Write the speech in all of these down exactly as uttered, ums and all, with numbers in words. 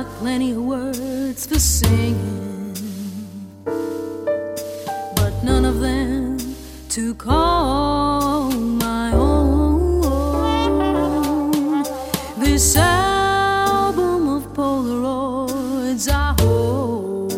got plenty of words for singing, but none of them to call my own. This album of Polaroids I hold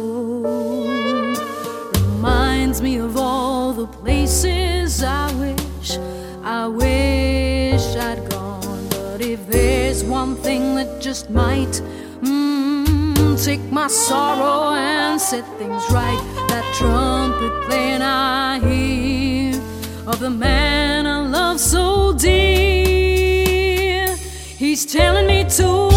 reminds me of all the places I wish, I wish I'd gone. But if there's one thing that just might mm, take my sorrow and set things right, that trumpet playing I hear of the man I love so dear. He's telling me to